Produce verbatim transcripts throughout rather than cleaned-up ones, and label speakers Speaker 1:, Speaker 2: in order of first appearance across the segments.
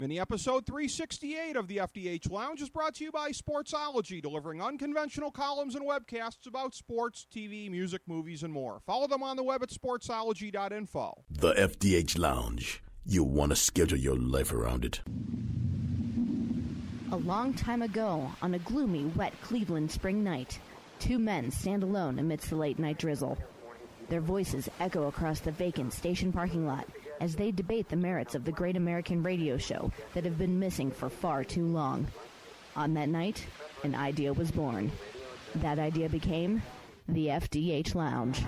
Speaker 1: Mini episode three sixty-eight of the F D H Lounge is brought to you by Sportsology, delivering unconventional columns and webcasts about sports, T V, music, movies, and more. Follow them on the web at sportsology dot info.
Speaker 2: The F D H Lounge. You'll want to schedule your life around it.
Speaker 3: A long time ago, on a gloomy, wet Cleveland spring night, two men stand alone amidst the late-night drizzle. Their voices echo across the vacant station parking lot as they debate the merits of the great American radio show that have been missing for far too long. On that night, an idea was born. That idea became the F D H Lounge.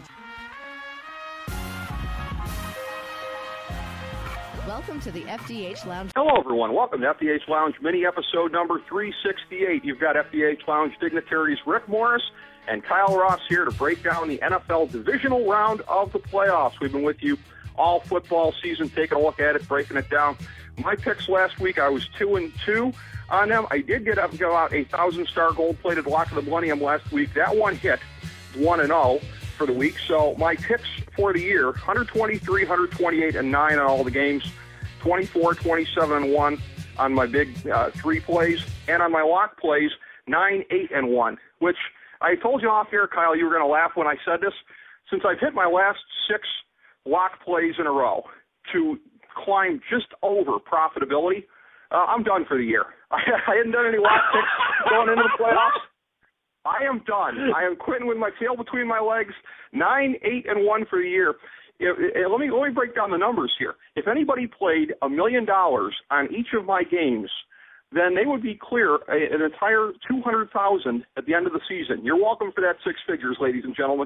Speaker 3: Welcome to the F D H Lounge.
Speaker 4: Hello, everyone. Welcome to F D H Lounge mini episode number three sixty-eight. You've got F D H Lounge dignitaries Rick Morris and Kyle Ross here to break down the N F L divisional round of the playoffs. We've been with you all football season, taking a look at it, breaking it down. My picks last week, I was two and two on them. I did get up, go out a thousand-star gold-plated lock of the millennium last week. That one hit one and zero for the week. So my picks for the year: one twenty-three, one twenty-eight, and nine on all the games. twenty-four, twenty-seven, and one on my big uh, three plays, and on my lock plays, nine, eight, and one. Which I told you off here, Kyle, you were going to laugh when I said this. Since I've hit my last six lock plays in a row to climb just over profitability, uh, I'm done for the year. I, I hadn't done any lock picks going into the playoffs. I am done. I am quitting with my tail between my legs. Nine, eight, and one for the year. If, if, let me let me break down the numbers here. If anybody played a million dollars on each of my games, then they would be clear a, an entire two hundred thousand at the end of the season. You're welcome for that six figures, ladies and gentlemen.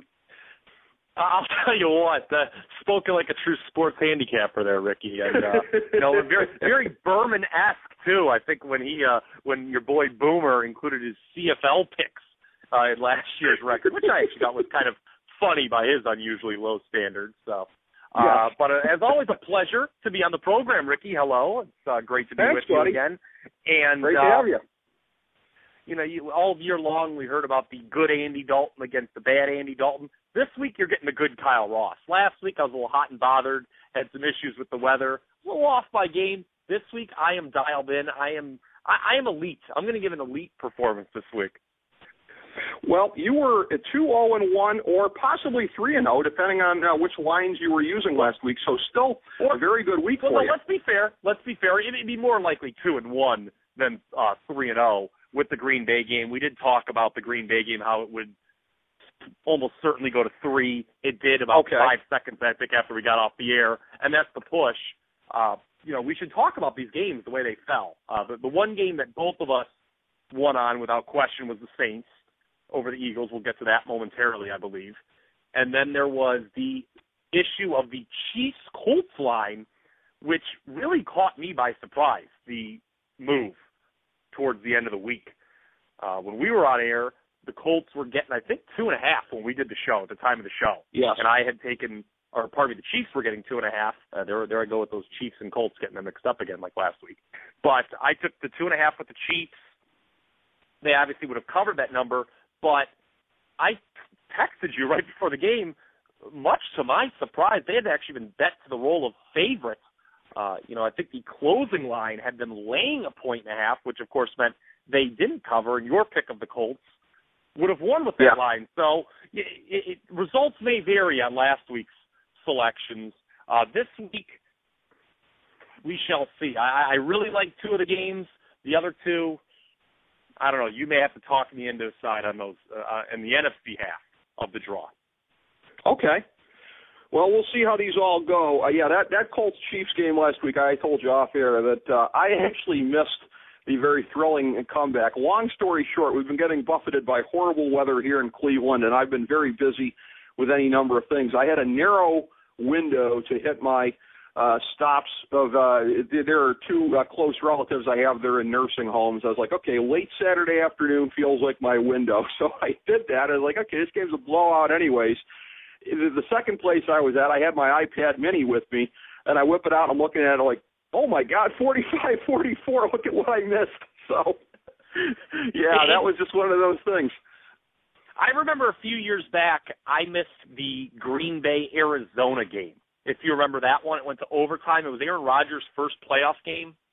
Speaker 5: I'll tell you what, uh, spoken like a true sports handicapper there, Ricky, and uh, you know, very very Berman-esque too. I think when he uh, when your boy Boomer included his C F L picks uh, in last year's record, which I actually thought was kind of funny by his unusually low standards. So, uh,
Speaker 4: yes.
Speaker 5: But uh, as always, a pleasure to be on the program, Ricky. Hello, it's uh, great to be
Speaker 4: Thanks,
Speaker 5: with
Speaker 4: buddy.
Speaker 5: you again. And
Speaker 4: great to
Speaker 5: uh,
Speaker 4: have you.
Speaker 5: You know, you, all year long we heard about the good Andy Dalton against the bad Andy Dalton. This week you're getting the good Kyle Ross. Last week I was a little hot and bothered, had some issues with the weather, a little off my game. This week I am dialed in. I am I, I am elite. I'm going to give an elite performance this week.
Speaker 4: Well, you were at two oh and one or possibly three and oh, depending on uh, which lines you were using last week. So still a very good week
Speaker 5: well,
Speaker 4: for
Speaker 5: no,
Speaker 4: you.
Speaker 5: Let's be fair. Let's be fair. It'd be more likely two and one than uh, three and oh with the Green Bay game. We did talk about the Green Bay game, how it would almost certainly go to three. It did about
Speaker 4: okay.
Speaker 5: five seconds, I think, after we got off the air, and that's the push. Uh, you know, we should talk about these games the way they fell. Uh, the, the one game that both of us won on without question was the Saints over the Eagles. We'll get to that momentarily, I believe. And then there was the issue of the Chiefs-Colts line, which really caught me by surprise, the move towards the end of the week. Uh, when we were on air, the Colts were getting, I think, two and a half when we did the show, at the time of the show.
Speaker 4: Yes.
Speaker 5: And I had taken, or pardon me, the Chiefs were getting two and a half. Uh, there, there I go with those Chiefs and Colts getting them mixed up again like last week. But I took the two and a half with the Chiefs. They obviously would have covered that number, but I texted you right before the game, much to my surprise, they had actually been bet to the role of favorite. Uh, you know, I think the closing line had them laying a point and a half, which of course meant they didn't cover, and your pick of the Colts would have won with that
Speaker 4: yeah.
Speaker 5: line. So it, it, results may vary on last week's selections. Uh, this week, we shall see. I, I really like two of the games. The other two, I don't know. You may have to talk me into a side on those uh, in the N F C half of the draw.
Speaker 4: Okay. Well, we'll see how these all go. Uh, yeah, that, that Colts-Chiefs game last week, I told you off air that uh, I actually missed the very thrilling comeback. Long story short, we've been getting buffeted by horrible weather here in Cleveland, and I've been very busy with any number of things. I had a narrow window to hit my uh, stops of uh, – there are two uh, close relatives I have there in nursing homes. I was like, okay, late Saturday afternoon feels like my window. So I did that. I was like, okay, this game's a blowout anyways. The second place I was at, I had my iPad mini with me, and I whip it out, and I'm looking at it like, oh, my God, forty-five forty-four, look at what I missed. So, yeah, that was just one of those things.
Speaker 5: I remember a few years back, I missed the Green Bay-Arizona game. If you remember that one, it went to overtime. It was Aaron Rodgers' first playoff game.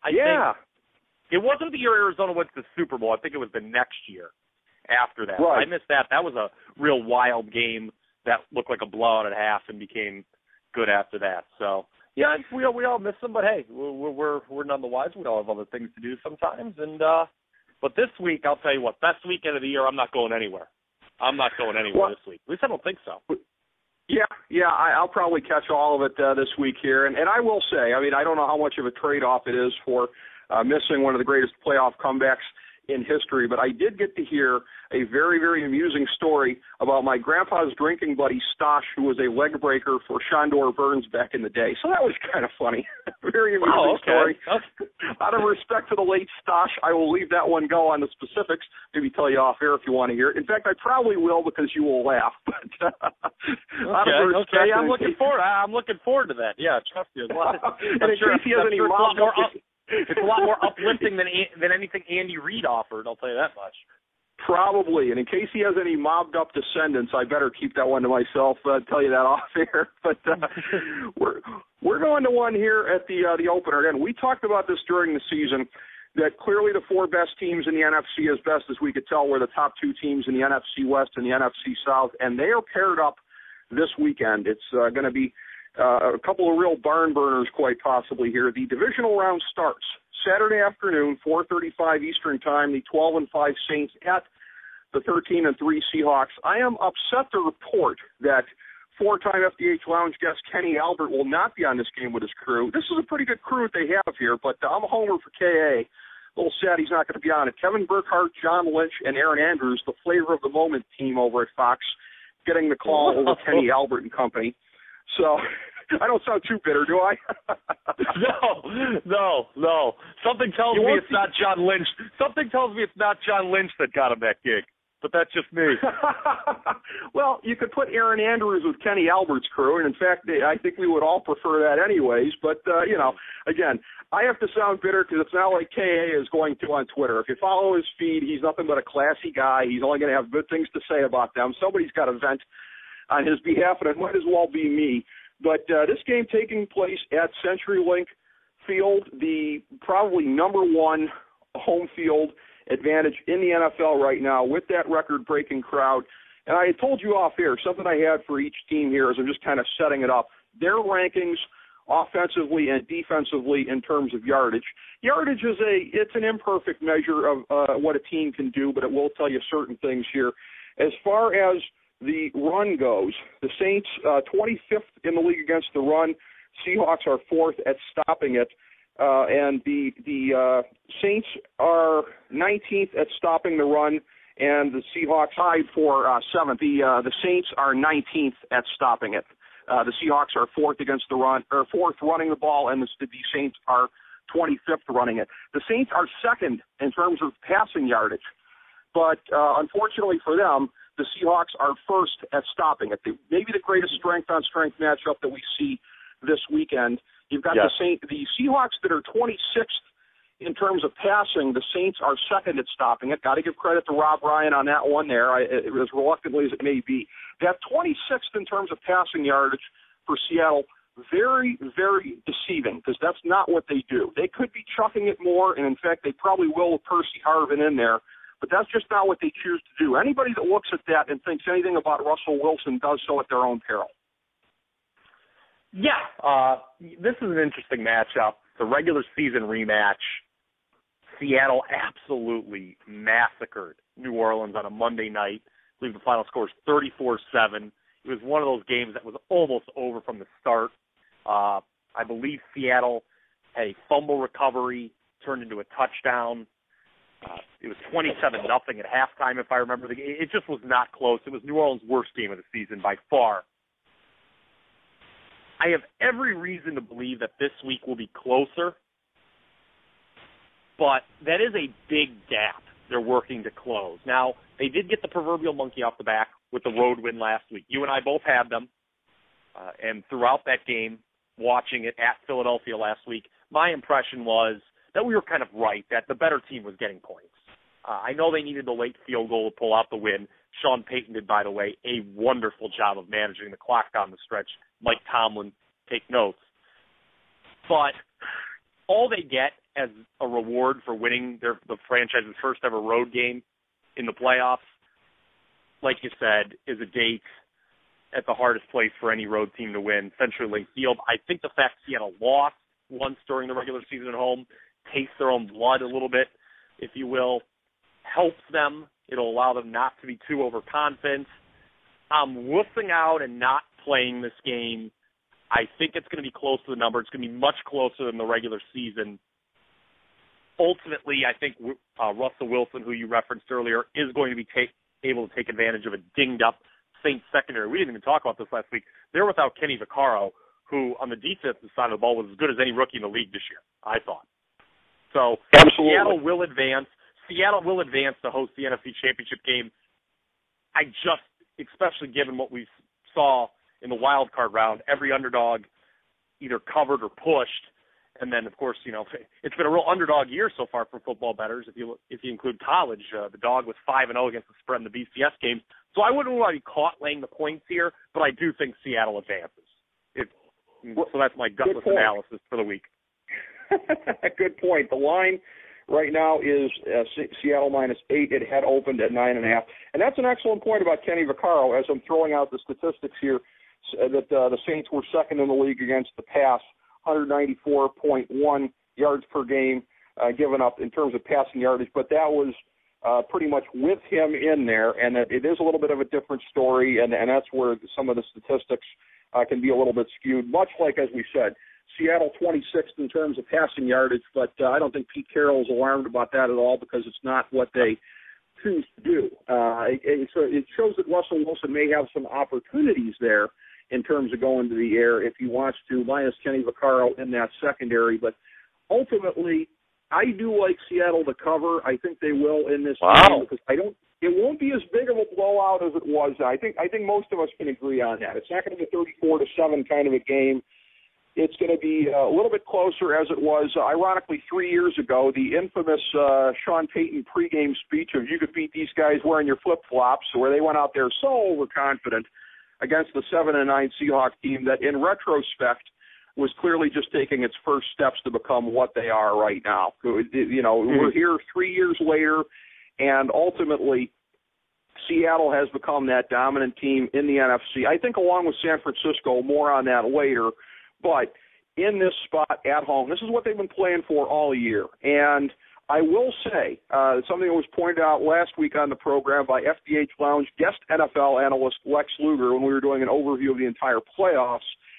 Speaker 5: I
Speaker 4: yeah.
Speaker 5: think it wasn't the year Arizona went to the Super Bowl. I think it was the next year after that.
Speaker 4: Right.
Speaker 5: I missed that. That was a real wild game that looked like a blowout at half and became good after that. So, yeah, we all, we all miss them, but hey, we're, we're, we're none the wiser. We all have other things to do sometimes. And uh, But this week, I'll tell you what, best weekend of the year, I'm not going anywhere. I'm not going anywhere
Speaker 4: well,
Speaker 5: this week. At least I don't think so.
Speaker 4: Yeah, yeah, I, I'll probably catch all of it uh, this week here. And, and I will say, I mean, I don't know how much of a trade-off it is for uh, missing one of the greatest playoff comebacks in history, but I did get to hear a very, very amusing story about my grandpa's drinking buddy, Stosh, who was a leg breaker for Shondor Burns back in the day. So that was kind of funny. Very amusing
Speaker 5: oh, okay.
Speaker 4: story. Out of respect to the late Stosh, I will leave that one go on the specifics, maybe tell you off air if you want to hear it. In fact, I probably will because you will laugh. But, uh,
Speaker 5: okay, okay. I'm looking forward. I'm looking forward to that. Yeah, trust you.
Speaker 4: And in
Speaker 5: sure,
Speaker 4: case he has any
Speaker 5: sure
Speaker 4: mob
Speaker 5: it's a lot more uplifting than than anything Andy Reid offered, I'll tell you that much.
Speaker 4: Probably, and in case he has any mobbed-up descendants, I better keep that one to myself. Uh, tell you that off air. But uh, we're we're going to one here at the uh, the opener. Again, we talked about this during the season, that clearly the four best teams in the N F C, as best as we could tell, were the top two teams in the N F C West and the N F C South, and they are paired up this weekend. It's uh, going to be uh, a couple of real barn burners, quite possibly here. The divisional round starts Saturday afternoon, four thirty-five Eastern Time, the twelve and five Saints at the thirteen and three Seahawks. I am upset to report that four-time F D H Lounge guest Kenny Albert will not be on this game with his crew. This is a pretty good crew that they have here, but I'm a homer for K A. A little sad he's not going to be on it. Kevin Burkhardt, John Lynch, and Aaron Andrews, the flavor of the moment team over at Fox, getting the call over Kenny Albert and company. So I don't sound too bitter, do I?
Speaker 5: no, no, no. Something tells
Speaker 4: you
Speaker 5: me it's not John Lynch. Something tells me it's not John Lynch that got him that gig. But that's just me.
Speaker 4: Well, you could put Aaron Andrews with Kenny Albert's crew, and in fact, I think we would all prefer that anyways. But, uh, you know, again, I have to sound bitter because it's not like K A is going to on Twitter. If you follow his feed, he's nothing but a classy guy. He's only going to have good things to say about them. Somebody's got to vent on his behalf, and it might as well be me. But uh, this game taking place at CenturyLink Field, the probably number one home field advantage in the N F L right now with that record-breaking crowd. And I had told you off air, something I had for each team here as I'm just kind of setting it up. Their rankings offensively and defensively in terms of yardage. Yardage is a it's an imperfect measure of uh, what a team can do, but it will tell you certain things here. As far as the run goes, the Saints uh, twenty-fifth in the league against the run. Seahawks are fourth at stopping it. Uh, and the the uh, Saints are nineteenth at stopping the run, and the Seahawks tied for uh, seventh. The uh, the Saints are nineteenth at stopping it. Uh, the Seahawks are fourth against the run, or fourth running the ball, and the, the Saints are twenty-fifth running it. The Saints are second in terms of passing yardage, but uh, unfortunately for them, the Seahawks are first at stopping it. The, maybe the greatest strength-on-strength matchup that we see this weekend. You've got yes. the Saint, the Seahawks that are twenty-sixth in terms of passing. The Saints are second at stopping it. Got to give credit to Rob Ryan on that one there, I, as reluctantly as it may be. That twenty-sixth in terms of passing yardage for Seattle, very, very deceiving because that's not what they do. They could be chucking it more, and in fact, they probably will with Percy Harvin in there, but that's just not what they choose to do. Anybody that looks at that and thinks anything about Russell Wilson does so at their own peril.
Speaker 5: Yeah, uh, this is an interesting matchup. The regular season rematch. Seattle absolutely massacred New Orleans on a Monday night. I believe the final score is thirty-four seven. It was one of those games that was almost over from the start. Uh, I believe Seattle had a fumble recovery, turned into a touchdown. Uh, it was twenty-seven nothing at halftime, if I remember the game. It just was not close. It was New Orleans' worst game of the season by far. I have every reason to believe that this week will be closer, but that is a big gap they're working to close. Now, they did get the proverbial monkey off the back with the road win last week. You and I both had them, uh, and throughout that game, watching it at Philadelphia last week, my impression was that we were kind of right, that the better team was getting points. Uh, I know they needed the late field goal to pull out the win. Sean Payton did, by the way, a wonderful job of managing the clock down the stretch. Mike Tomlin, take notes. But all they get as a reward for winning their the franchise's first ever road game in the playoffs, like you said, is a date at the hardest place for any road team to win, CenturyLink Field. I think the fact Seattle lost once during the regular season at home, taste their own blood a little bit, if you will, helps them. It'll allow them not to be too overconfident. I'm wussing out and not playing this game. I think it's going to be close to the number. It's going to be much closer than the regular season. Ultimately, I think uh, Russell Wilson, who you referenced earlier, is going to be take, able to take advantage of a dinged-up Saints secondary. We didn't even talk about this last week. They're without Kenny Vaccaro, who on the defensive side of the ball was as good as any rookie in the league this year, I thought. So Absolutely. Seattle will advance. Seattle will advance to host the N F C Championship game. I just, especially given what we saw in the wild card round, every underdog either covered or pushed. And then, of course, you know, it's been a real underdog year so far for football bettors. If you if you include college, uh, the dog was five and zero against the spread in the B C S games. So I wouldn't want to be caught laying the points here, but I do think Seattle advances. It, so that's my gutless analysis for the week.
Speaker 4: Good point. The line right now is uh, C- Seattle minus eight. It had opened at nine and a half, and that's an excellent point about Kenny Vaccaro. As I'm throwing out the statistics here, that uh, the Saints were second in the league against the pass. one ninety-four point one yards per game uh, given up in terms of passing yardage, but that was uh, pretty much with him in there, and it is a little bit of a different story, and, and that's where some of the statistics uh, can be a little bit skewed, much like, as we said, Seattle twenty-sixth in terms of passing yardage, but uh, I don't think Pete Carroll is alarmed about that at all because it's not what they choose to do. Uh, it, it, so it shows that Russell Wilson may have some opportunities there in terms of going to the air if he wants to, minus Kenny Vaccaro in that secondary. But ultimately, I do like Seattle to cover. I think they will in this
Speaker 5: wow.
Speaker 4: game because I don't. It won't be as big of a blowout as it was. I think. I think most of us can agree on that. It's not going to be a thirty-four to seven kind of a game. It's going to be a little bit closer as it was, uh, ironically, three years ago, the infamous uh, Sean Payton pregame speech of you could beat these guys wearing your flip-flops, where they went out there so overconfident against the seven and nine Seahawks team that, in retrospect, was clearly just taking its first steps to become what they are right now. You know, mm-hmm. We're here three years later, and ultimately, Seattle has become that dominant team in the N F C. I think along with San Francisco, more on that later. But in this spot at home, this is what they've been playing for all year. And I will say, uh, something that was pointed out last week on the program by F D H Lounge guest N F L analyst Lex Luger when we were doing an overview of the entire playoffs,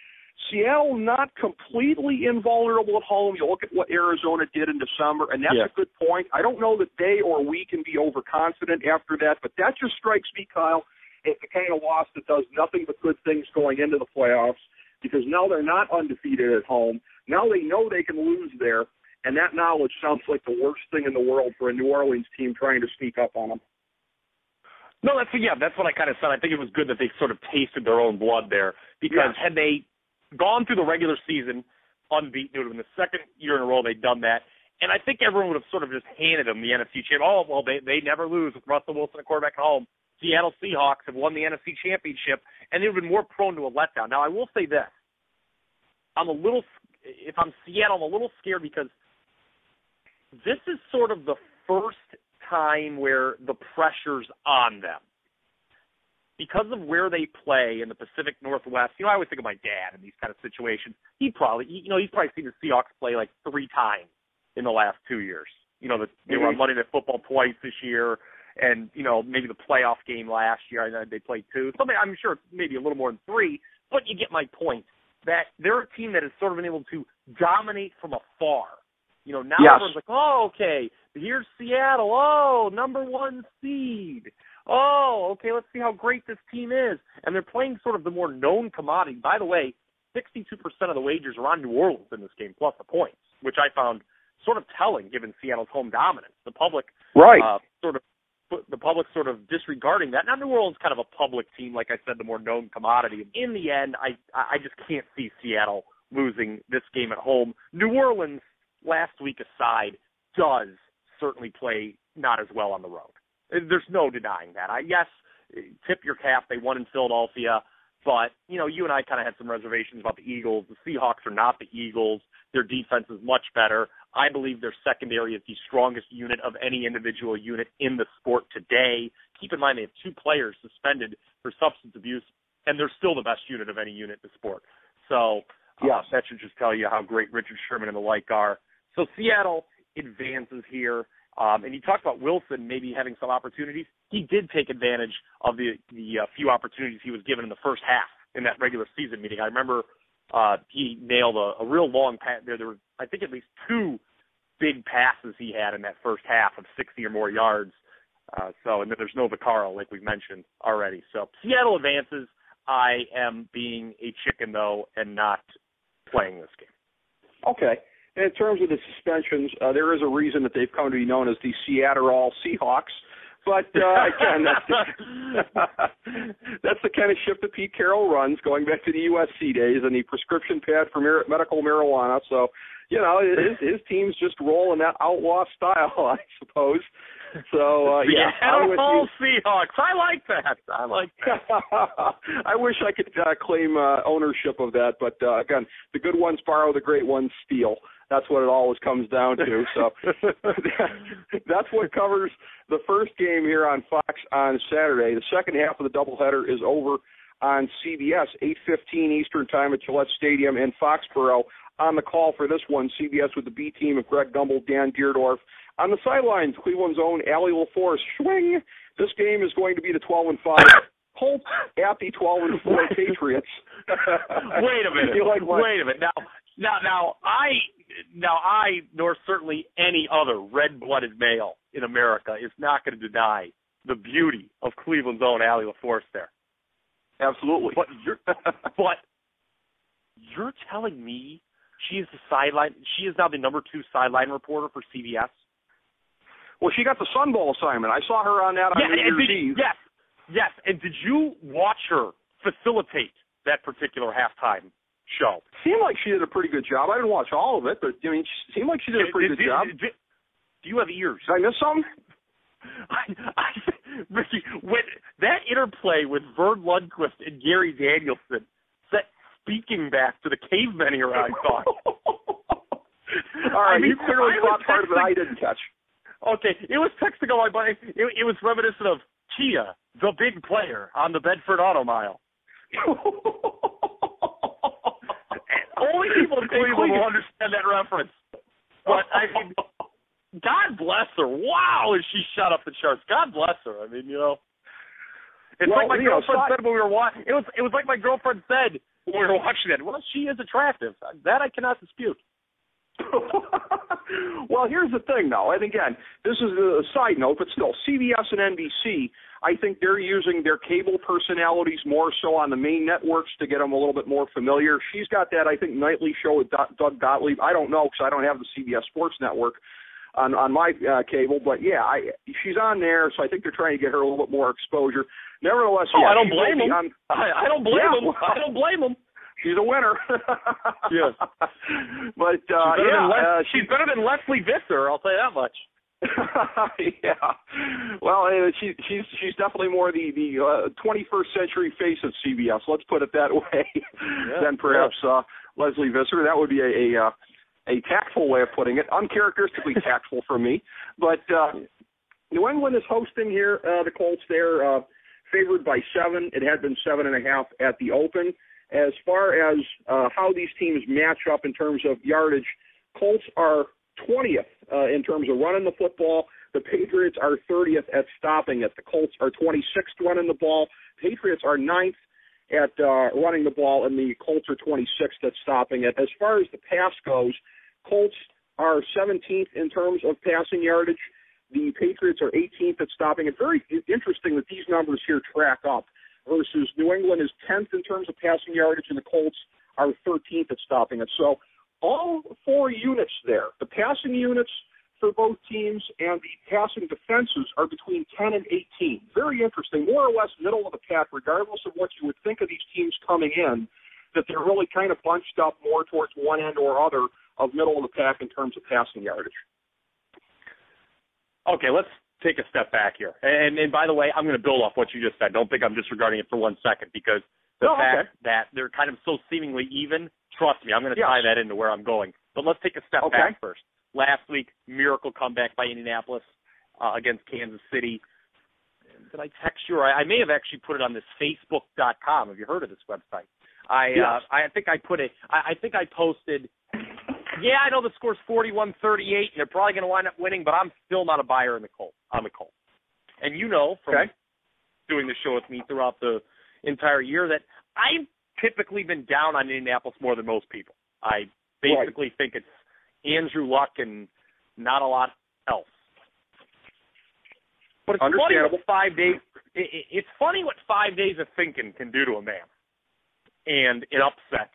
Speaker 4: Seattle not completely invulnerable at home. You look at what Arizona did in December, and that's yeah. a good point. I don't know that they or we can be overconfident after that, but that just strikes me, Kyle, as the kind of loss that does nothing but good things going into the playoffs, because now they're not undefeated at home. Now they know they can lose there, and that knowledge sounds like the worst thing in the world for a New Orleans team trying to sneak up on them.
Speaker 5: No, that's yeah, that's what I kind of said. I think it was good that they sort of tasted their own blood there, because yeah. had they gone through the regular season unbeaten, it would have been the second year in a row they'd done that, and I think everyone would have sort of just handed them the N F C championship. Oh, well, they they never lose with Russell Wilson at quarterback at home. Seattle Seahawks have won the N F C championship, and they've been more prone to a letdown. Now, I will say this. I'm a little, if I'm Seattle, I'm a little scared because this is sort of the first time where the pressure's on them. Because of where they play in the Pacific Northwest, you know, I always think of my dad in these kind of situations. He probably, you know, he's probably seen the Seahawks play like three times in the last two years. You know, the, they were on Monday Night Football twice this year, and, you know, maybe the playoff game last year, I know they played two. So I'm sure it's maybe a little more than three, but you get my point, that they're a team that has sort of been able to dominate from afar. You know, now yes. everyone's like, oh, okay, here's Seattle. Oh, number one seed. Oh, okay, let's see how great this team is. And they're playing sort of the more known commodity. By the way, sixty-two percent of the wagers are on New Orleans in this game, plus the points, which I found sort of telling given Seattle's home dominance. The public
Speaker 4: right.
Speaker 5: uh, sort of the public sort of disregarding that. Now, New Orleans kind of a public team, like I said, the more known commodity. In the end, I I just can't see Seattle losing this game at home. New Orleans, last week aside, does certainly play not as well on the road. There's no denying that. I yes, tip your cap. They won in Philadelphia, but you know, you and I kind of had some reservations about the Eagles. The Seahawks are not the Eagles. Their defense is much better. I believe their secondary is the strongest unit of any individual unit in the sport today. Keep in mind they have two players suspended for substance abuse, and they're still the best unit of any unit in the sport. So uh, yes. that should just tell you how great Richard Sherman and the like are. So Seattle advances here. Um, and you talked about Wilson maybe having some opportunities. He did take advantage of the, the uh, few opportunities he was given in the first half in that regular season meeting. I remember uh, he nailed a, a real long pass. There, there were, I think, at least two big passes he had in that first half of sixty or more yards. Uh, so, and then there's no Vaccaro, like we've mentioned already. So Seattle advances. I am being a chicken, though, and not playing this game.
Speaker 4: Okay. In terms of the suspensions, uh, there is a reason that they've come to be known as the Seattle Seahawks. But, uh, again, that's the, that's the kind of ship that Pete Carroll runs, going back to the U S C days and the prescription pad for mar- medical marijuana. So, you know, his, his teams just roll in that outlaw style, I suppose. So, uh, yeah.
Speaker 5: Seattle Seahawks. I like that. I like that.
Speaker 4: I wish I could uh, claim uh, ownership of that. But, uh, again, the good ones borrow, the great ones steal. That's what it always comes down to. So that's what covers the first game here on Fox on Saturday. The second half of the doubleheader is over on C B S, eight fifteen Eastern Time at Gillette Stadium in Foxborough. On the call for this one, C B S with the B team of Greg Gumbel, Dan Deerdorf. On the sidelines, Cleveland's own Allie LaForce. Swing! This game is going to be the twelve and five Colts at the twelve and four Patriots.
Speaker 5: Wait a minute.
Speaker 4: Like
Speaker 5: Wait a minute. Now, now, now, I, now, I, nor certainly any other red-blooded male in America is not going to deny the beauty of Cleveland's own Allie LaForce there.
Speaker 4: Absolutely.
Speaker 5: But you're, but you're telling me she is the sideline. She is now the number two sideline reporter for C B S.
Speaker 4: Well, she got the Sun Bowl assignment. I saw her on that on
Speaker 5: yeah,
Speaker 4: New Year's
Speaker 5: did,
Speaker 4: Eve.
Speaker 5: Yes, yes. And did you watch her facilitate that particular halftime show?
Speaker 4: Seemed like she did a pretty good job. I didn't watch all of it, but I mean, it seemed like she did a pretty
Speaker 5: did,
Speaker 4: good
Speaker 5: did,
Speaker 4: job.
Speaker 5: Did, did, do you have ears?
Speaker 4: Did I miss something?
Speaker 5: I, I, Ricky, when that interplay with Vern Lundquist and Gary Danielson set speaking back to the cavemen here, I thought.
Speaker 4: All right, I mean, you clearly caught part of it I didn't catch.
Speaker 5: Okay, it was texting on my body. It, it was reminiscent of Chia, the big player on the Bedford Auto Mile. Only people in Cleveland will understand that reference. But, I mean, God bless her. Wow, is she shot up the charts. God bless her. I mean, you know. It's
Speaker 4: well,
Speaker 5: like my
Speaker 4: Leo,
Speaker 5: girlfriend
Speaker 4: so
Speaker 5: said when we were watching. It was, it was like my girlfriend said when we were watching it. Well, she is attractive. That I cannot dispute.
Speaker 4: Well, here's the thing, though, and again, this is a side note, but still, C B S and N B C, I think they're using their cable personalities more so on the main networks to get them a little bit more familiar. She's got that, I think, nightly show with Doug Gottlieb. I don't know because I don't have the C B S Sports Network on, on my uh, cable, but yeah, I, she's on there, so I think they're trying to get her a little bit more exposure. Nevertheless,
Speaker 5: oh,
Speaker 4: yeah,
Speaker 5: I don't blame them. On, I, I don't blame
Speaker 4: yeah,
Speaker 5: them. Well, I don't blame them.
Speaker 4: She's a winner.
Speaker 5: Yes.
Speaker 4: But, uh,
Speaker 5: she's better,
Speaker 4: yeah,
Speaker 5: than Les-
Speaker 4: uh,
Speaker 5: she's better than Leslie Visser, I'll tell you that much.
Speaker 4: Yeah. Well, uh, she, she's she's definitely more the, the uh, twenty-first century face of C B S, let's put it that way,
Speaker 5: yeah,
Speaker 4: than perhaps
Speaker 5: yeah.
Speaker 4: uh, Leslie Visser. That would be a, a, uh, a tactful way of putting it, uncharacteristically tactful for me. But uh, New England is hosting here, uh, the Colts. They're uh, favored by seven. It had been seven and a half at the open. As far as uh, how these teams match up in terms of yardage, Colts are twentieth uh, in terms of running the football. The Patriots are thirtieth at stopping it. The Colts are twenty-sixth running the ball. Patriots are ninth at uh, running the ball, and the Colts are twenty-sixth at stopping it. As far as the pass goes, Colts are seventeenth in terms of passing yardage. The Patriots are eighteenth at stopping it. Very interesting that these numbers here track up. Versus New England is tenth in terms of passing yardage, and the Colts are thirteenth at stopping it. So all four units there, the passing units for both teams and the passing defenses are between ten and eighteen. Very interesting, more or less middle of the pack, regardless of what you would think of these teams coming in, that they're really kind of bunched up more towards one end or other of middle of the pack in terms of passing yardage.
Speaker 5: Okay, let's take a step back here. And, and by the way, I'm going to build off what you just said. Don't think I'm disregarding it for one second, because the
Speaker 4: oh,
Speaker 5: fact
Speaker 4: okay.
Speaker 5: that they're kind of so seemingly even, trust me, I'm going to
Speaker 4: yes.
Speaker 5: tie that into where I'm going. But let's take a step
Speaker 4: okay.
Speaker 5: back first. last week, miracle comeback by Indianapolis uh, against Kansas City. Did I text you? Or I, I may have actually put it on this Facebook dot com. Have you heard of this website? I
Speaker 4: yes.
Speaker 5: uh, I think I put it. I, I think I posted. Yeah, I know the score's forty-one thirty-eight, and they're probably going to wind up winning, but I'm still not a buyer in the Colts. I'm a Colts, and you know from
Speaker 4: okay.
Speaker 5: doing the show with me throughout the entire year that I've typically been down on Indianapolis more than most people. I basically right. think it's Andrew Luck and not a lot else. But it's funny what five days. It, it, it's funny what five days of thinking can do to a man, and an upset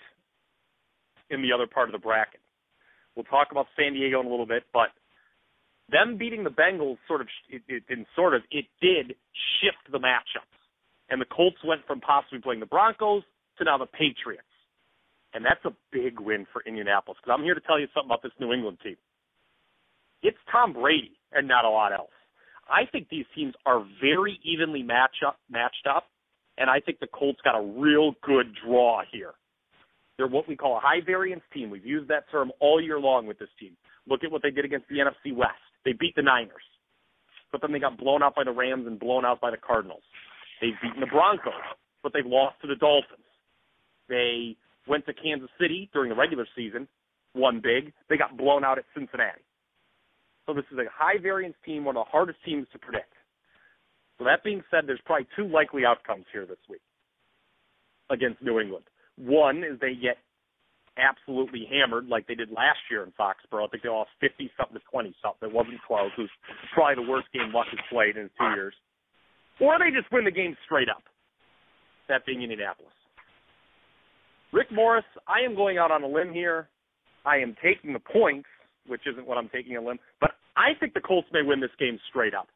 Speaker 5: in the other part of the bracket. We'll talk about San Diego in a little bit, but them beating the Bengals sort of, it, it, and sort of, it did shift the matchups, and the Colts went from possibly playing the Broncos to now the Patriots, and that's a big win for Indianapolis. Because I'm here to tell you something about this New England team. It's Tom Brady and not a lot else. I think these teams are very evenly match up, matched up, and I think the Colts got a real good draw here. They're what we call a high-variance team. We've used that term all year long with this team. Look at what they did against the N F C West. They beat the Niners, but then they got blown out by the Rams and blown out by the Cardinals. They've beaten the Broncos, but they've lost to the Dolphins. They went to Kansas City during the regular season, won big. They got blown out at Cincinnati. So this is a high-variance team, one of the hardest teams to predict. So that being said, there's probably two likely outcomes here this week against New England. One is they get absolutely hammered like they did last year in Foxborough. I think they lost fifty-something to twenty-something. It wasn't close. It was probably the worst game Luck has played in his two years. Or they just win the game straight up, that being Indianapolis. Rick Morris, I am going out on a limb here. I am taking the points, which isn't what I'm taking a limb, but I think the Colts may win this game straight up.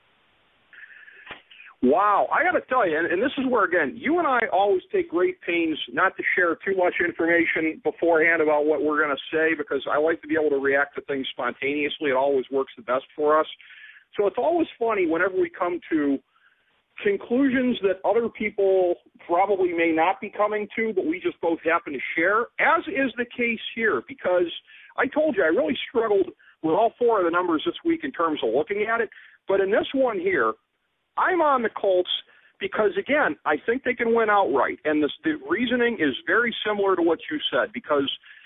Speaker 4: Wow, I got to tell you, and, and this is where, again, you and I always take great pains not to share too much information beforehand about what we're going to say, because I like to be able to react to things spontaneously. It always works the best for us. So it's always funny whenever we come to conclusions that other people probably may not be coming to, but we just both happen to share, as is the case here, because I told you I really struggled with all four of the numbers this week in terms of looking at it. But in this one here, I'm on the Colts because, again, I think they can win outright. And this, the reasoning is very similar to what you said, because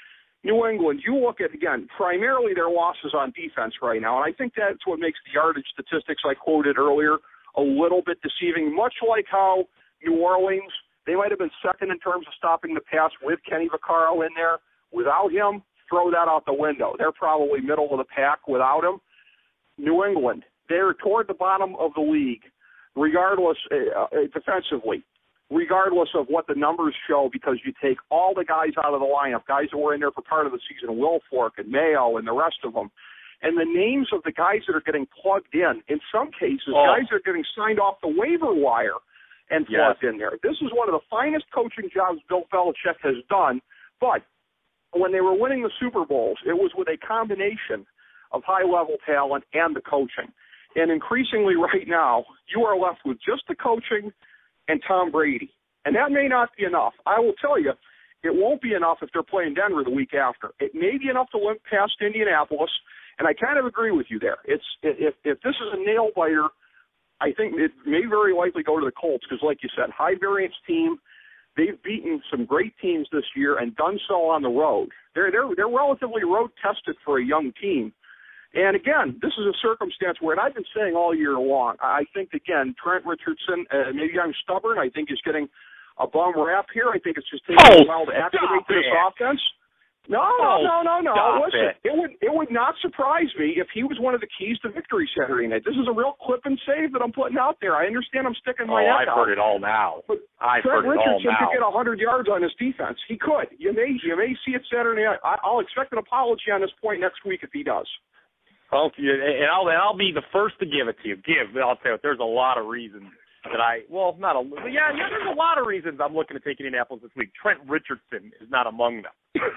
Speaker 4: New England, you look at, again, primarily their losses on defense right now, and I think that's what makes the yardage statistics I quoted earlier a little bit deceiving, much like how New Orleans, they might have been second in terms of stopping the pass with Kenny Vaccaro in there. Without him, throw that out the window. They're probably middle of the pack without him. New England, they're toward the bottom of the league, regardless, uh, defensively, regardless of what the numbers show, because you take all the guys out of the lineup, guys that were in there for part of the season, Wilfork and Mayo and the rest of them, and the names of the guys that are getting plugged in, in some cases, oh. guys that are getting signed off the waiver wire and plugged yes. in there. This is one of the finest coaching jobs Bill Belichick has done, but when they were winning the Super Bowls, it was with a combination of high-level talent and the coaching. And increasingly right now, you are left with just the coaching and Tom Brady. And that may not be enough. I will tell you, it won't be enough if they're playing Denver the week after. It may be enough to limp past Indianapolis, and I kind of agree with you there. It's if if this is a nail-biter, I think it may very likely go to the Colts because, like you said, high-variance team. They've beaten some great teams this year and done so on the road. They're they're they're relatively road-tested for a young team. And, again, this is a circumstance where, and I've been saying all year long, I think, again, Trent Richardson, uh, maybe I'm stubborn. I think he's getting a bum rap here. I think it's just taking
Speaker 5: oh,
Speaker 4: a while to activate this
Speaker 5: it.
Speaker 4: offense. No,
Speaker 5: oh,
Speaker 4: no, no, no, no. Listen,
Speaker 5: it.
Speaker 4: it would it would not surprise me if he was one of the keys to victory Saturday night. This is a real clip and save that I'm putting out there. I understand I'm sticking my
Speaker 5: oh,
Speaker 4: neck
Speaker 5: I've
Speaker 4: out.
Speaker 5: heard it all now.
Speaker 4: But
Speaker 5: I've
Speaker 4: Trent
Speaker 5: heard it all
Speaker 4: Richardson
Speaker 5: now.
Speaker 4: could get one hundred yards on his defense. He could. You may you may see it Saturday night. I, I'll expect an apology on this point next week if he does.
Speaker 5: Well, and I'll, and I'll be the first to give it to you. Give, I'll tell you, there's a lot of reasons that I, well, not a, yeah, yeah, there's a lot of reasons I'm looking to take Indianapolis this week. Trent Richardson is not among them.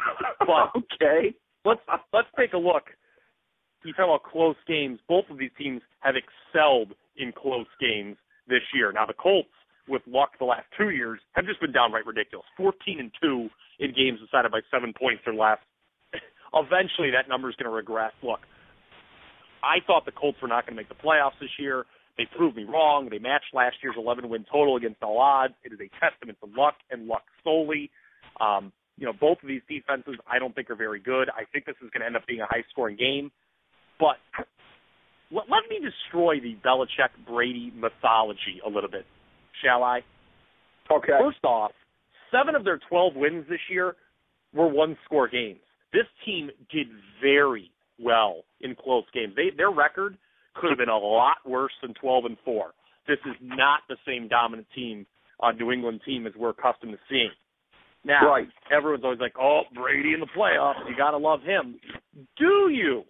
Speaker 5: But
Speaker 4: okay,
Speaker 5: let's let's take a look. You talk about close games. Both of these teams have excelled in close games this year. Now the Colts, with luck, the last two years have just been downright ridiculous. fourteen and two in games decided by seven points or less. eventually that number is going to regress. Look, I thought the Colts were not going to make the playoffs this year. They proved me wrong. They matched last year's eleven-win total against all odds. It is a testament to luck and luck solely. Um, you know, both of these defenses I don't think are very good. I think this is going to end up being a high-scoring game. But let, let me destroy the Belichick-Brady mythology a little bit, shall I?
Speaker 4: Okay.
Speaker 5: First off, seven of their twelve wins this year were one-score games. This team did very well in close games. They, their record could have been a lot worse than twelve and four. This is not the same dominant team, uh, New England team as we're accustomed to seeing. Now,
Speaker 4: right.
Speaker 5: Everyone's always like, oh, Brady in the playoffs, you got to love him. Do you?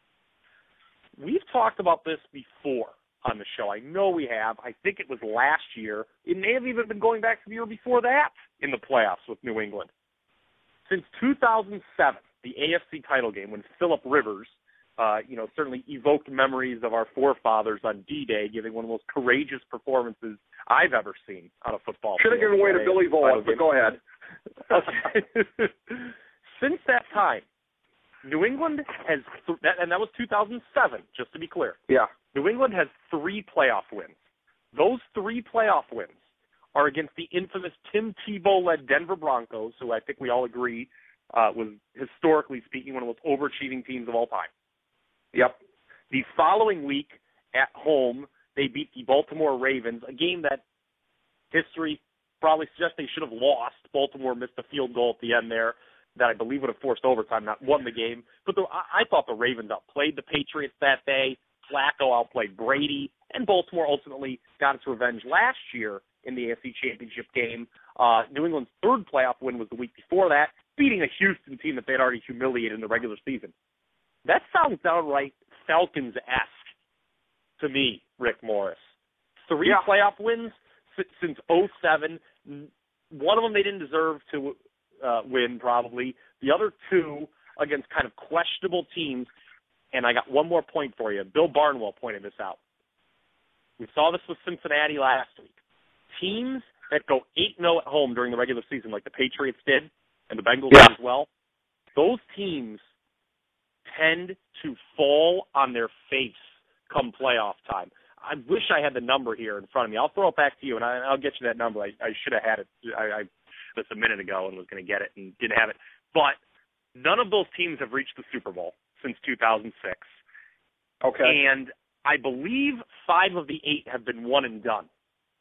Speaker 5: We've talked about this before on the show. I know we have. I think it was last year. It may have even been going back to the year before that in the playoffs with New England. Since two thousand seven, the A F C title game, when Phillip Rivers, uh, you know, certainly evoked memories of our forefathers on D-Day, giving one of the most courageous performances I've ever seen on a football
Speaker 4: field. Should have given way to Billy Volek, but go ahead.
Speaker 5: Okay. Since that time, New England has, th- and that was two thousand seven, just to be clear.
Speaker 4: Yeah.
Speaker 5: New England has three playoff wins. Those three playoff wins are against the infamous Tim Tebow-led Denver Broncos, who I think we all agree uh, was, historically speaking, one of the most overachieving teams of all time.
Speaker 4: Yep.
Speaker 5: The following week at home, they beat the Baltimore Ravens, a game that history probably suggests they should have lost. Baltimore missed a field goal at the end there that I believe would have forced overtime, not won the game. But the, I, I thought the Ravens outplayed the Patriots that day. Flacco outplayed Brady, and Baltimore ultimately got its revenge last year in the A F C Championship game. Uh, New England's third playoff win was the week before that, beating a Houston team that they'd already humiliated in the regular season. That sounds downright Falcons-esque to me, Rick Morris. Three
Speaker 4: yeah.
Speaker 5: playoff wins s- since oh seven. One of them they didn't deserve to uh, win, probably. The other two against kind of questionable teams. And I got one more point for you. Bill Barnwell pointed this out. We saw this with Cincinnati last week. Teams that go eight and oh at home during the regular season, like the Patriots did, and the Bengals
Speaker 4: yeah.
Speaker 5: did as well, those teams tend to fall on their face come playoff time. I wish I had the number here in front of me. I'll throw it back to you, and I, I'll get you that number. I, I should have had it I, I, just a minute ago and was going to get it and didn't have it. But none of those teams have reached the Super Bowl since two thousand six.
Speaker 4: Okay.
Speaker 5: And I believe five of the eight have been one and done,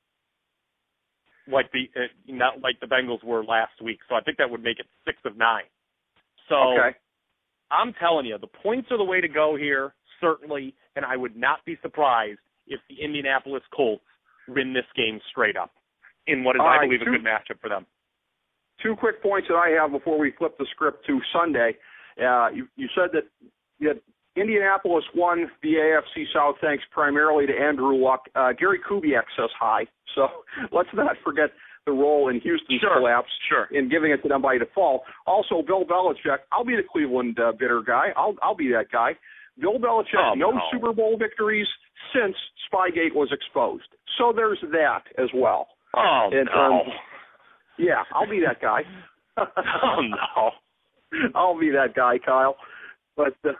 Speaker 5: like the uh, not like the Bengals were last week. So I think that would make it six of nine. So
Speaker 4: okay.
Speaker 5: I'm telling you, the points are the way to go here, certainly, and I would not be surprised if the Indianapolis Colts win this game straight up in what is,
Speaker 4: All
Speaker 5: I
Speaker 4: right,
Speaker 5: believe,
Speaker 4: two,
Speaker 5: a good matchup for them.
Speaker 4: Two quick points that I have before we flip the script to Sunday. Uh, you, you said that, that Indianapolis won the A F C South thanks primarily to Andrew Luck. Uh, Gary Kubiak says hi, so let's not forget the role in Houston's
Speaker 5: sure,
Speaker 4: collapse
Speaker 5: sure.
Speaker 4: in giving it to them by default. Also, Bill Belichick, I'll be the Cleveland uh, bitter guy. I'll I'll be that guy. Bill Belichick,
Speaker 5: oh,
Speaker 4: no,
Speaker 5: no
Speaker 4: Super Bowl victories since Spygate was exposed. So there's that as well.
Speaker 5: Oh,
Speaker 4: in
Speaker 5: no.
Speaker 4: Terms, yeah, I'll be that guy.
Speaker 5: oh, no.
Speaker 4: I'll be that guy, Kyle. But uh,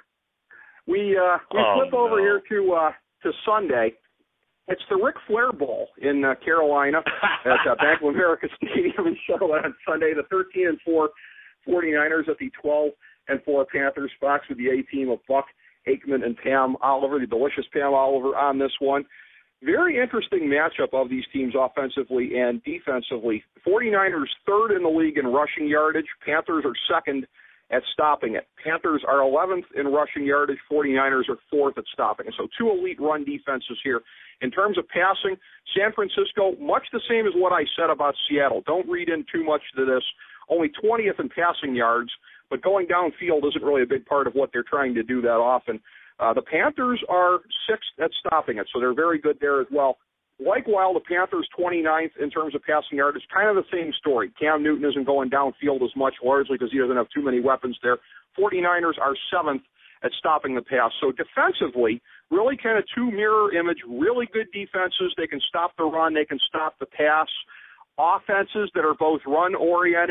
Speaker 4: we uh, we
Speaker 5: oh,
Speaker 4: flip over
Speaker 5: no.
Speaker 4: here to uh, to Sunday. It's the Ric Flair Bowl in uh, Carolina at uh, Bank of America Stadium in Charlotte on Sunday. The thirteen and four 49ers at the twelve and four Panthers. Fox with the A team of Buck, Aikman, and Pam Oliver, the delicious Pam Oliver on this one. Very interesting matchup of these teams offensively and defensively. 49ers third in the league in rushing yardage. Panthers are second at stopping it. Panthers are eleventh in rushing yardage. 49ers are fourth at stopping it. So two elite run defenses here. In terms of passing, San Francisco, much the same as what I said about Seattle. Don't read in too much to this. Only twentieth in passing yards, but going downfield isn't really a big part of what they're trying to do that often. Uh, the Panthers are sixth at stopping it, so they're very good there as well. Likewise, the Panthers twenty-ninth in terms of passing yards. Kind of the same story. Cam Newton isn't going downfield as much, largely because he doesn't have too many weapons there. 49ers are seventh at stopping the pass. So defensively, really kind of two mirror image, really good defenses. They can stop the run. They can stop the pass. Offenses that are both run-oriented,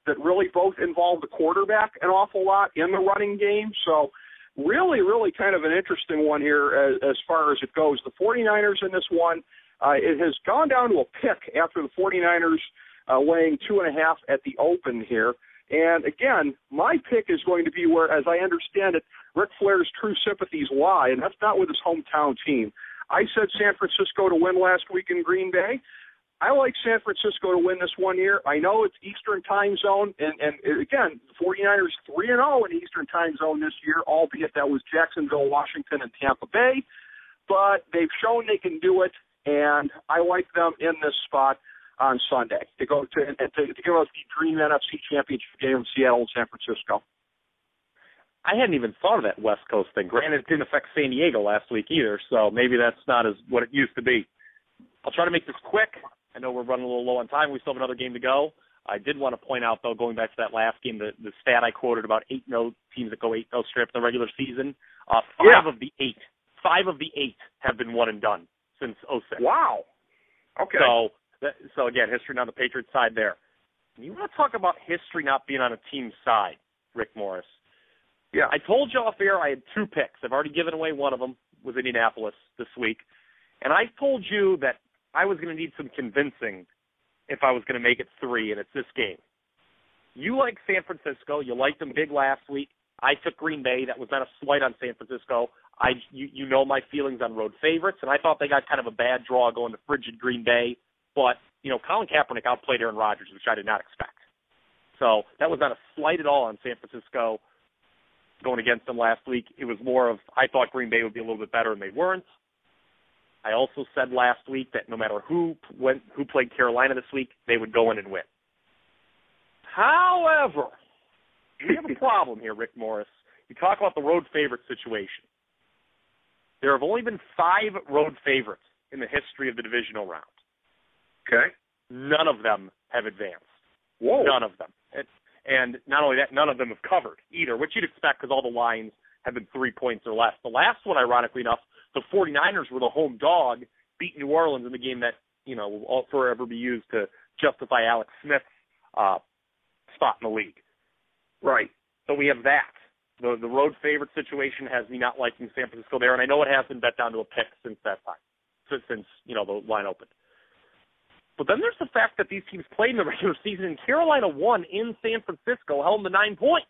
Speaker 4: that really both involve the quarterback an awful lot in the running game. So really, really kind of an interesting one here as, as far as it goes. The 49ers in this one, uh, it has gone down to a pick after the 49ers uh, laying two and a half at the open here. And again, my pick is going to be where, as I understand it, Ric Flair's true sympathies lie, and that's not with his hometown team. I said San Francisco to win last week in Green Bay. I like San Francisco to win this one here. I know it's Eastern time zone, and, and again, the 49ers three and oh in Eastern time zone this year, albeit that was Jacksonville, Washington, and Tampa Bay. But they've shown they can do it, and I like them in this spot on Sunday to go to, to, to give us the dream N F C championship game in Seattle and San Francisco.
Speaker 5: I hadn't even thought of that West Coast thing. Granted, it didn't affect San Diego last week either, so maybe that's not as what it used to be. I'll try to make this quick. I know we're running a little low on time. We still have another game to go. I did want to point out, though, going back to that last game, the, the stat I quoted about eight and oh teams that go eight and oh straight up in the regular season. Uh, five
Speaker 4: yeah.
Speaker 5: of the eight, five of the eight have been one and done since oh six.
Speaker 4: Wow. Okay.
Speaker 5: So, that, so again, history on the Patriots side there. You want to talk about history not being on a team's side, Rick Morris?
Speaker 4: Yeah.
Speaker 5: I told you off air I had two picks. I've already given away one of them with Indianapolis this week. And I told you that I was going to need some convincing if I was going to make it three, and it's this game. You like San Francisco. You liked them big last week. I took Green Bay. That was not a slight on San Francisco. I, you, you know my feelings on road favorites, and I thought they got kind of a bad draw going to frigid Green Bay. But, you know, Colin Kaepernick outplayed Aaron Rodgers, which I did not expect. So that was not a slight at all on San Francisco going against them last week. It was more of I thought Green Bay would be a little bit better, and they weren't. I also said last week that no matter who went, who played Carolina this week, they would go in and win. However, we have a problem here, Rick Morris. You talk about the road favorite situation. There have only been five road favorites in the history of the divisional round.
Speaker 4: Okay.
Speaker 5: None of them have advanced.
Speaker 4: Whoa.
Speaker 5: None of them. It, and not only that, none of them have covered either, which you'd expect because all the lines have been three points or less. The last one, ironically enough, the 49ers were the home dog, beat New Orleans in the game that, you know, will forever be used to justify Alex Smith's uh, spot in the league.
Speaker 4: Right.
Speaker 5: So we have that. The the road favorite situation has me not liking San Francisco there, and I know it has been bet down to a pick since that time, since, since you know, the line opened. But then there's the fact that these teams played in the regular season, and Carolina won in San Francisco, held them to nine points.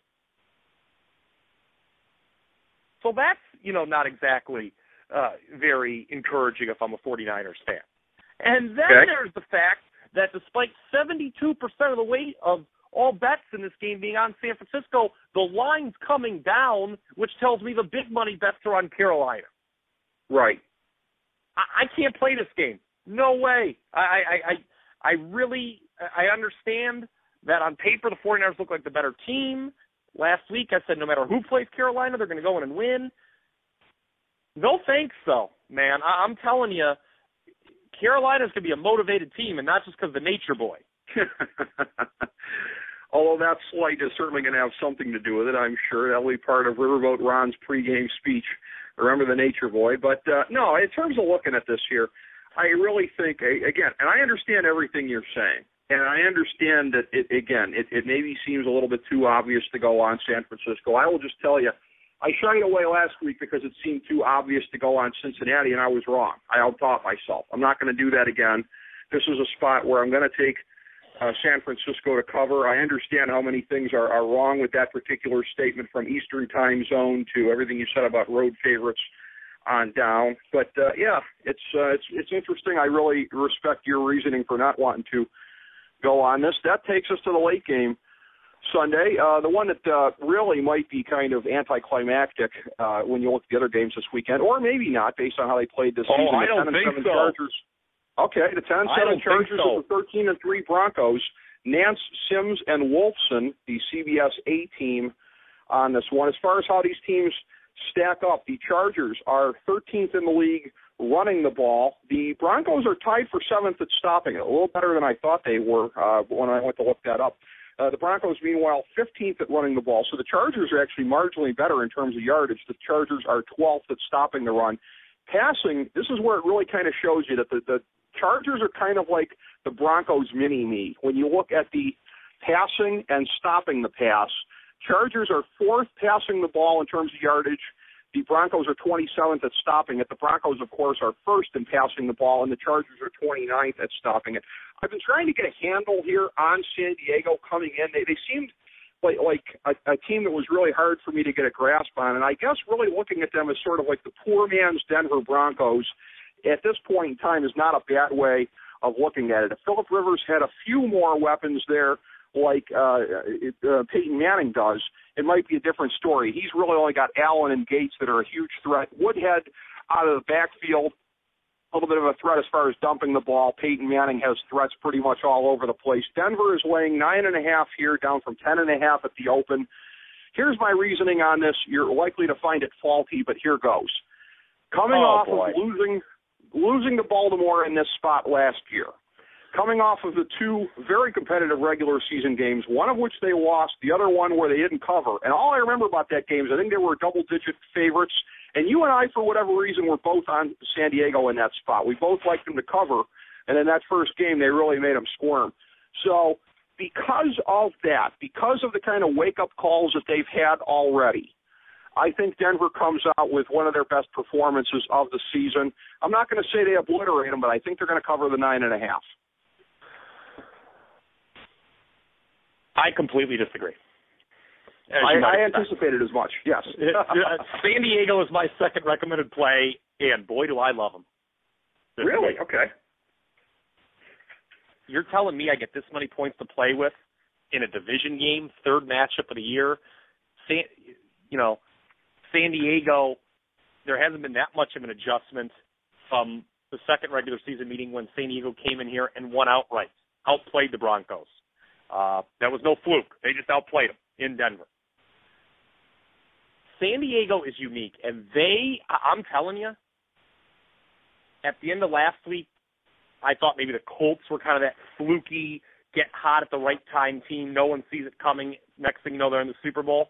Speaker 5: So that's, you know, not exactly uh, very encouraging if I'm a 49ers fan. And then
Speaker 4: okay.
Speaker 5: there's the fact that despite seventy-two percent of the weight of all bets in this game being on San Francisco, the line's coming down, which tells me the big money bets are on Carolina.
Speaker 4: Right.
Speaker 5: I, I can't play this game. No way. I, I, I, I really, I understand that on paper the 49ers look like the better team. Last week I said no matter who plays Carolina, they're going to go in and win. No thanks, though, man. I, I'm telling you, Carolina's going to be a motivated team, and not just because of the nature boy.
Speaker 4: Although that slight is certainly going to have something to do with it, I'm sure. That'll be part of Riverboat Ron's pregame speech. Remember the nature boy. But, uh, no, in terms of looking at this here, I really think, again, and I understand everything you're saying, and I understand that, it, again, it, it maybe seems a little bit too obvious to go on San Francisco. I will just tell you, I shied away last week because it seemed too obvious to go on Cincinnati, and I was wrong. I outthought myself. I'm not going to do that again. This is a spot where I'm going to take uh, San Francisco to cover. I understand how many things are, are wrong with that particular statement, from Eastern time zone to everything you said about road favorites on down. But, uh, yeah, it's, uh, it's, it's interesting. I really respect your reasoning for not wanting to go on this. That takes us to the late game Sunday, uh, the one that uh, really might be kind of anticlimactic uh, when you look at the other games this weekend, or maybe not, based on how they played this
Speaker 5: oh,
Speaker 4: season.
Speaker 5: I
Speaker 4: the
Speaker 5: don't
Speaker 4: ten and
Speaker 5: think
Speaker 4: seven
Speaker 5: so.
Speaker 4: Chargers. Okay, the ten and seven Chargers
Speaker 5: so.
Speaker 4: with the thirteen and three Broncos. Nance, Sims, and Wolfson, the C B S A team on this one. As far as how these teams stack up, the Chargers are thirteenth in the league running the ball. The Broncos are tied for seventh at stopping it, a little better than I thought they were uh, when I went to look that up. Uh, the Broncos, meanwhile, fifteenth at running the ball. So the Chargers are actually marginally better in terms of yardage. The Chargers are twelfth at stopping the run. Passing, this is where it really kind of shows you that the, the Chargers are kind of like the Broncos mini-me. When you look at the passing and stopping the pass. Chargers are fourth passing the ball in terms of yardage. The Broncos are twenty-seventh at stopping it. The Broncos, of course, are first in passing the ball, and the Chargers are twenty-ninth at stopping it. I've been trying to get a handle here on San Diego coming in. They, they seemed like, like a, a team that was really hard for me to get a grasp on, and I guess really looking at them as sort of like the poor man's Denver Broncos at this point in time is not a bad way of looking at it. If Phillip Rivers had a few more weapons there, like uh, uh, Peyton Manning does, it might be a different story. He's really only got Allen and Gates that are a huge threat. Woodhead out of the backfield, a little bit of a threat as far as dumping the ball. Peyton Manning has threats pretty much all over the place. Denver is laying nine and a half here, down from ten and a half at the open. Here's my reasoning on this. You're likely to find it faulty, but here goes. Coming
Speaker 5: oh,
Speaker 4: off
Speaker 5: boy.
Speaker 4: of losing losing to Baltimore in this spot last year, coming off of the two very competitive regular season games, one of which they lost, the other one where they didn't cover. And all I remember about that game is I think they were double-digit favorites. And you and I, for whatever reason, were both on San Diego in that spot. We both liked them to cover. And in that first game, they really made them squirm. So because of that, because of the kind of wake-up calls that they've had already, I think Denver comes out with one of their best performances of the season. I'm not going to say they obliterate them, but I think they're going to cover the nine and a half.
Speaker 5: I completely disagree.
Speaker 4: I, I anticipated as much, yes.
Speaker 5: San Diego is my second recommended play, and boy, do I love them.
Speaker 4: Really? Okay.
Speaker 5: You're telling me I get this many points to play with in a division game, third matchup of the year? San, you know, San Diego, there hasn't been that much of an adjustment from the second regular season meeting when San Diego came in here and won outright, outplayed the Broncos. Uh, that was no fluke. They just outplayed them in Denver. San Diego is unique, and they, I'm telling you, at the end of last week, I thought maybe the Colts were kind of that fluky, get hot at the right time team. No one sees it coming. Next thing you know, they're in the Super Bowl.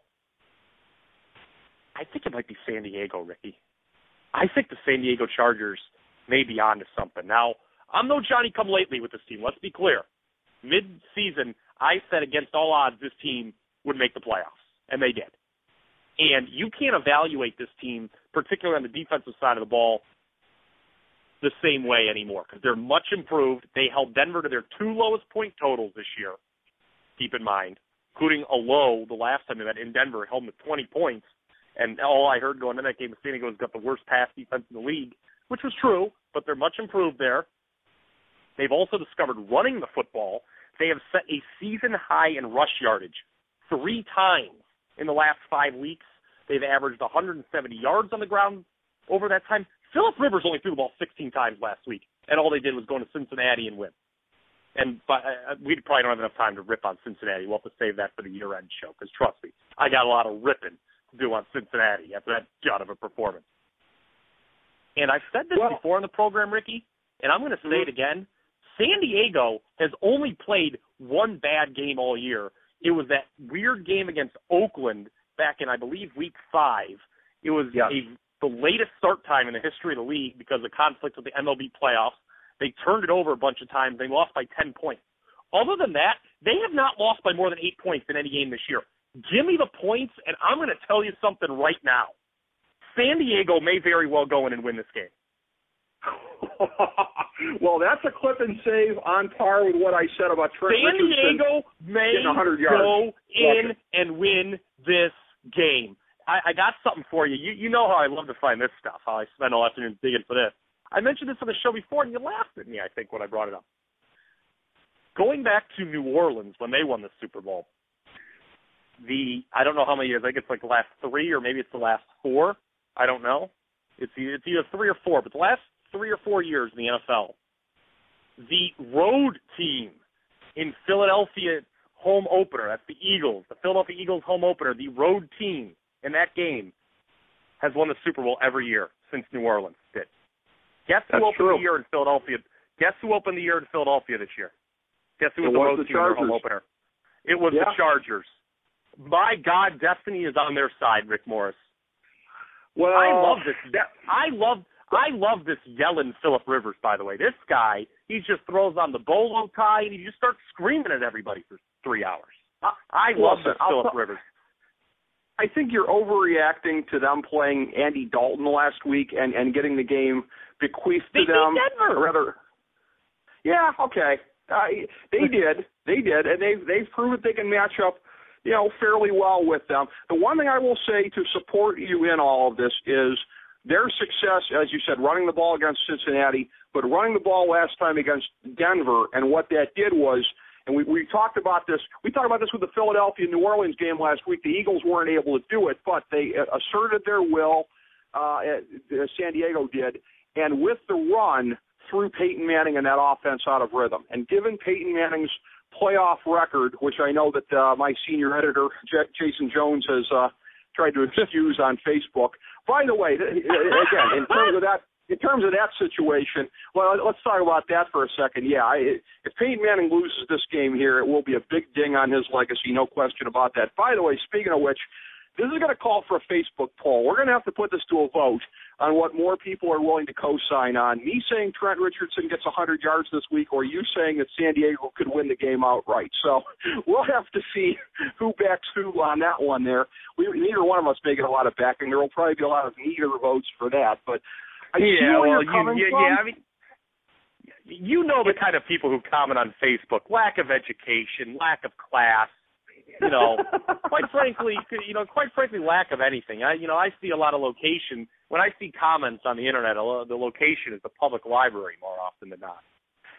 Speaker 5: I think it might be San Diego, Ricky. I think the San Diego Chargers may be onto something. Now, I'm no Johnny-come-lately with this team. Let's be clear. Mid-season, I said against all odds this team would make the playoffs, and they did. And you can't evaluate this team, particularly on the defensive side of the ball, the same way anymore because they're much improved. They held Denver to their two lowest point totals this year, keep in mind, including a low the last time they met in Denver, held them to twenty points. And all I heard going into that game, San Diego's got the worst pass defense in the league, which was true, but they're much improved there. They've also discovered running the football. They have set a season high in rush yardage three times in the last five weeks. They've averaged one hundred seventy yards on the ground over that time. Phillip Rivers only threw the ball sixteen times last week, and all they did was go to Cincinnati and win. And but, uh, we probably don't have enough time to rip on Cincinnati. We'll have to save that for the year-end show, because trust me, I got a lot of ripping to do on Cincinnati after that gut of a performance. And I've said this well, before in the program, Ricky, and I'm going to say mm-hmm. it again. San Diego has only played one bad game all year. It was that weird game against Oakland back in, I believe, week five. It was
Speaker 4: yes.
Speaker 5: a, the latest start time in the history of the league because of conflict with the M L B playoffs. They turned it over a bunch of times. They lost by ten points. Other than that, they have not lost by more than eight points in any game this year. Give me the points, and I'm going to tell you something right now. San Diego may very well go in and win this game.
Speaker 4: Well, that's a clip and save on par with what I said about Trent
Speaker 5: San
Speaker 4: Richardson
Speaker 5: Diego may go in and win this game. I, I got something for you. you. You know how I love to find this stuff, how I spend all afternoon digging for this. I mentioned this on the show before, and you laughed at me, I think, when I brought it up. Going back to New Orleans when they won the Super Bowl, the I don't know how many years, I think it's like the last three or maybe it's the last four. I don't know. It's either, it's either three or four, but the last three or four years in the N F L, the road team in Philadelphia home opener, that's the Eagles, the Philadelphia Eagles home opener, the road team in that game has won the Super Bowl every year since New Orleans did. Guess who
Speaker 4: that's
Speaker 5: opened
Speaker 4: true.
Speaker 5: the year in Philadelphia? Guess who opened the year in Philadelphia this year? Guess who was
Speaker 4: it
Speaker 5: the
Speaker 4: was
Speaker 5: road
Speaker 4: the
Speaker 5: team in their home opener? It was
Speaker 4: yeah.
Speaker 5: the Chargers. My God, destiny is on their side, Rick Morris.
Speaker 4: Well,
Speaker 5: I love this. I love I love this yelling Phillip Rivers, by the way. This guy, he just throws on the bolo tie, and he just starts screaming at everybody for three hours. I, I love this Philip Rivers.
Speaker 4: I think you're overreacting to them playing Andy Dalton last week and, and getting the game bequeathed
Speaker 5: they
Speaker 4: to them.
Speaker 5: They Denver.
Speaker 4: Rather, yeah, okay. Uh, they did. They did, and they've, they've proven they can match up, you know, fairly well with them. The one thing I will say to support you in all of this is their success, as you said, running the ball against Cincinnati, but running the ball last time against Denver, and what that did was, and we, we talked about this. We talked about this with the Philadelphia-New Orleans game last week. The Eagles weren't able to do it, but they asserted their will. Uh, San Diego did, and with the run, threw Peyton Manning and that offense out of rhythm. And given Peyton Manning's playoff record, which I know that uh, my senior editor, J- Jason Jones, has uh, tried to excuse on Facebook. By the way, again, in terms of that. In terms of that situation, well, let's talk about that for a second. Yeah, I, if Peyton Manning loses this game here, it will be a big ding on his legacy, no question about that. By the way, speaking of which, this is going to call for a Facebook poll. We're going to have to put this to a vote on what more people are willing to co-sign on. Me saying Trent Richardson gets one hundred yards this week, or you saying that San Diego could win the game outright. So we'll have to see who backs who on that one there. We, neither one of us may get a lot of backing. There will probably be a lot of neither votes for that, but I
Speaker 5: yeah, well, you, yeah,
Speaker 4: from.
Speaker 5: yeah, I mean, you know the kind of people who comment on Facebook: lack of education, lack of class. You know, quite frankly, you know, quite frankly, lack of anything. I, you know, I see a lot of location when I see comments on the internet. The location is the public library more often than not.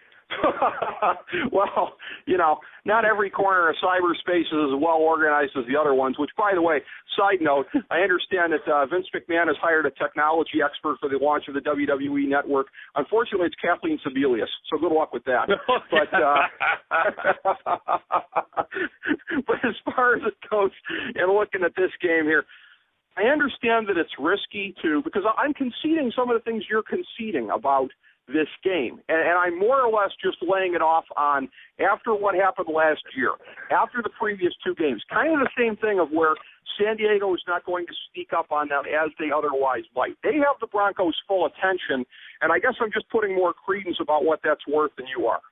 Speaker 4: Well, you know, not every corner of cyberspace is as well organized as the other ones, which, by the way, side note, I understand that uh, Vince McMahon has hired a technology expert for the launch of the W W E Network. Unfortunately, it's Kathleen Sebelius, so good luck with that. But, uh, but as far as it goes, and looking at this game here, I understand that it's risky, too, because I'm conceding some of the things you're conceding about this game. And, and I'm more or less just laying it off on after what happened last year, after the previous two games, kind of the same thing of where San Diego is not going to sneak up on them as they otherwise might. They have the Broncos' full attention, and I guess I'm just putting more credence about what that's worth than you are.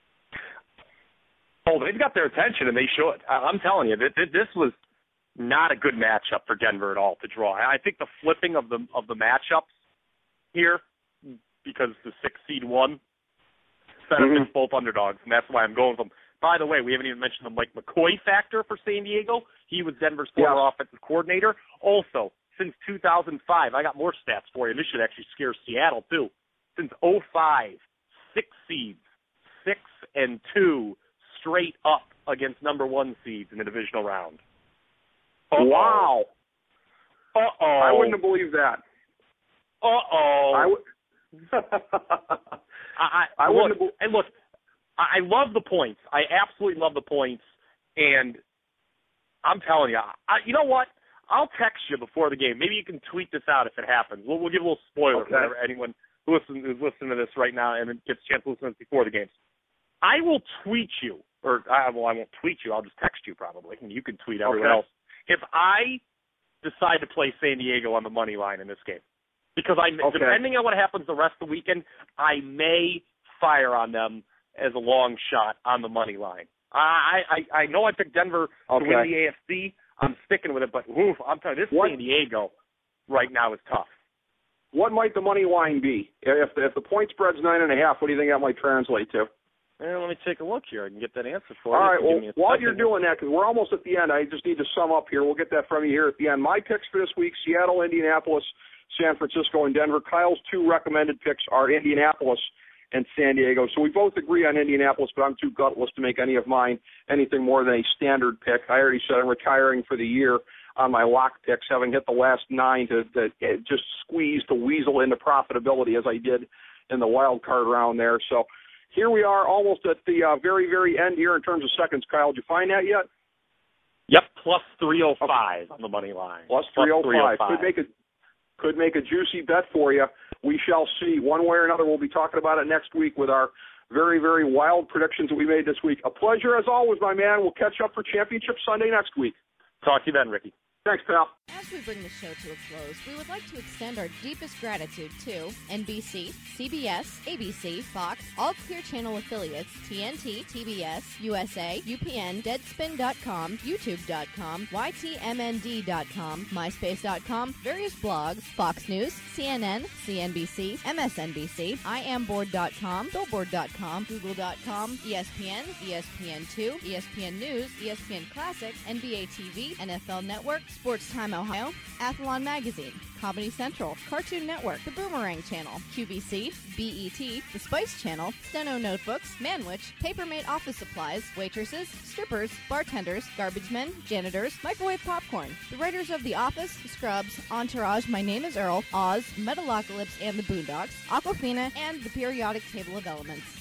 Speaker 5: Oh, they've got their attention, and they should. I'm telling you, this was not a good matchup for Denver at all to draw. I think the flipping of the of the matchups here, because the six seed won, benefits mm-hmm. both underdogs, and that's why I'm going with them. By the way, we haven't even mentioned the Mike McCoy factor for San Diego. He was Denver's former yeah. offensive coordinator. Also, since two thousand five, I got more stats for you. This should actually scare Seattle, too. Since oh five, six seeds, six and two straight up against number one seeds in the divisional round. Uh-oh.
Speaker 4: Wow.
Speaker 5: Uh-oh.
Speaker 4: I wouldn't have believed that.
Speaker 5: Uh-oh.
Speaker 4: I would...
Speaker 5: I, I, I look, have... and look, I love the points. I absolutely love the points, and I'm telling you, I, you know what? I'll text you before the game. Maybe you can tweet this out if it happens. We'll, we'll give a little spoiler
Speaker 4: okay.
Speaker 5: for anyone who listen, who's listening to this right now and gets a chance to listen to this before the games. I will tweet you, or I, well, I won't tweet you. I'll just text you probably, and you can tweet everyone
Speaker 4: okay.
Speaker 5: else. If I decide to play San Diego on the money line in this game, because I,
Speaker 4: okay.
Speaker 5: depending on what happens the rest of the weekend, I may fire on them as a long shot on the money line. I I, I know I picked Denver
Speaker 4: okay.
Speaker 5: to win the A F C. I'm sticking with it, but oof, I'm telling you, this what? San Diego right now is tough.
Speaker 4: What might the money line be? If the, if the point spread's nine and a half, what do you think that might translate to?
Speaker 5: Well, let me take a look here. I can get that answer for
Speaker 4: All
Speaker 5: you.
Speaker 4: right, well, while
Speaker 5: second.
Speaker 4: you're doing that, because we're almost at the end, I just need to sum up here. We'll get that from you here at the end. My picks for this week, Seattle, Indianapolis, San Francisco, and Denver. Kyle's two recommended picks are Indianapolis and San Diego. So we both agree on Indianapolis, but I'm too gutless to make any of mine anything more than a standard pick. I already said I'm retiring for the year on my lock picks, having hit the last nine to, to just squeeze to weasel into profitability as I did in the wild card round there. So here we are almost at the uh, very, very end here in terms of seconds. Kyle, did you find that yet?
Speaker 5: Yep, plus three oh five okay. on the money line.
Speaker 4: Plus three oh five. Could make a could make a juicy bet for you. We shall see. One way or another, we'll be talking about it next week with our very, very wild predictions that we made this week. A pleasure as always, my man. We'll catch up for Championship Sunday next week.
Speaker 5: Talk to you then, Ricky.
Speaker 4: Thanks, pal.
Speaker 6: As we bring the show to a close, we would like to extend our deepest gratitude to N B C, C B S, A B C, Fox, all Clear Channel affiliates, T N T, T B S, U S A, U P N, Deadspin dot com, YouTube dot com, Y T M N D dot com, MySpace dot com, various blogs, Fox News, C N N, C N B C, M S N B C, I am board dot com, Billboard dot com, Google dot com, E S P N, E S P N two, E S P N News, E S P N Classic, N B A T V, N F L Network, Sports Time Ohio, Athlon Magazine, Comedy Central, Cartoon Network, The Boomerang Channel, Q V C, B E T, The Spice Channel, Steno Notebooks, Manwich, Papermate Office Supplies, waitresses, strippers, bartenders, garbage men, janitors, microwave popcorn, the writers of The Office, Scrubs, Entourage, My Name is Earl, Oz, Metalocalypse and the Boondocks, Aquafina, and the periodic table of elements.